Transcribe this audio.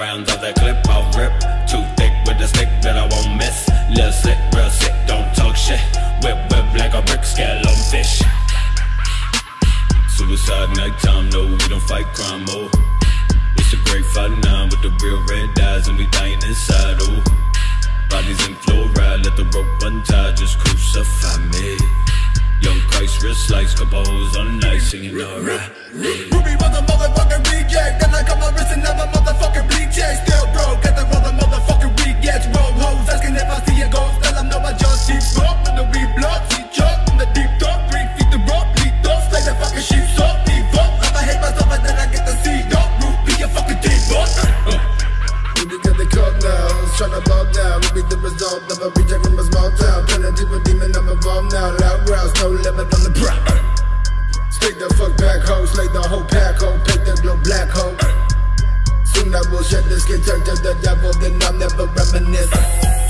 rounds of that clip, I'll rip. Too thick with the stick that I won't miss. Lil' slick, real sick, don't talk shit. Whip like a brick, scale on fish. Suicide nighttime, no, we don't fight crime, oh. It's a great fight now with the real red eyes and we dying inside, oh. Bodies in fluoride, let the rope untie, just crucify me. Young Christ, wrist slice, couple hoes on ice, singing alright. Ruby was a motherfucking reject, then I cut my wrist and never motherfucking bleach. Still broke, get the brother motherfucking rejects. Roll hoes, asking if I see a ghost, tell them no, I just see smoke. When the weed blood, see chalk in the deep dark, 3 feet the rope, lead off, slay the fucking sheep, salt, default. I'ma hate myself and then I get to see dark, root, be a fucking default. Ruby got the call now, tryna ball down. Ruby the result of a reject from a small town. Turning to a demon, I'm involved now. Loud growls, no limit on the prop. Stick the fuck back, ho, slay the whole pack, ho, take the glow black, ho. Soon I will shed the skin, turn to the devil, then I'll never reminisce.